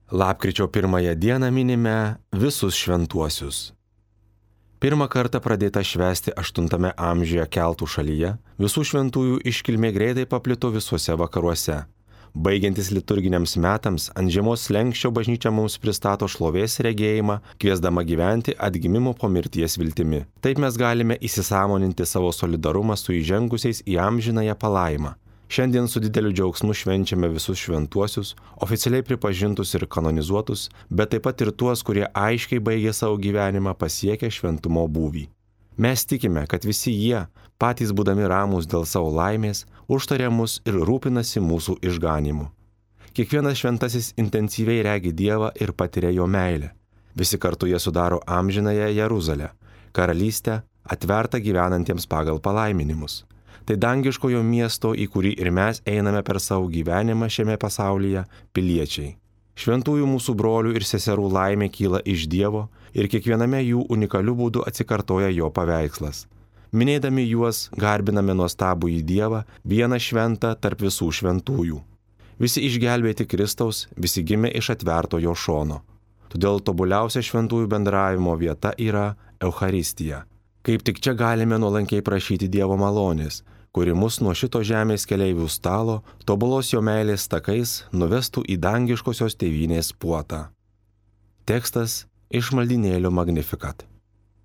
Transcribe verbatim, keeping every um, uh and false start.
Lapkričio pirmąją dieną minime visus šventuosius. Pirmą kartą pradėta švęsti aštuntame amžiuje keltų šalyje, visų šventųjų iškilmė greitai paplito visuose vakaruose. Baigiantis liturginiams metams, ant žiemos slenksčio bažnyčia mums pristato šlovės regėjimą, kviesdama gyventi atgimimo po mirties viltimi. Taip mes galime įsisąmoninti savo solidarumą su įžengusiais į amžinąją palaimą. Šiandien su dideliu džiaugsmu švenčiame visus šventuosius, oficialiai pripažintus ir kanonizuotus, bet taip pat ir tuos, kurie aiškiai baigė savo gyvenimą pasiekę šventumo būvį. Mes tikime, kad visi jie, patys būdami ramūs dėl savo laimės, užtarė mus ir rūpinasi mūsų išganymu. Kiekvienas šventasis intensyviai regi Dievą ir patiria jo meilę. Visi kartu jie sudaro amžinąją Jeruzalę, karalystę, atvertą gyvenantiems pagal palaiminimus. Tai dangiškojo miesto, į kurį ir mes einame per savo gyvenimą šiame pasaulyje, piliečiai. Šventųjų mūsų brolių ir seserų laimė kyla iš Dievo ir kiekviename jų unikaliu būdu atsikartoja jo paveikslas. Minėdami juos garbiname nuostabųjį Dievą, vieną šventą tarp visų šventųjų. Visi išgelbėti Kristaus, visi gimė iš atverto jo šono. Todėl tobuliausia šventųjų bendravimo vieta yra Eucharistija. Kaip tik čia galime nuolankiai prašyti Dievo malonės, kuri mus nuo šito žemės keleivių stalo, tobulos jo meilės takais nuvestų į dangiškosios tėvynės puotą. Tekstas iš maldynėlio Magnificat.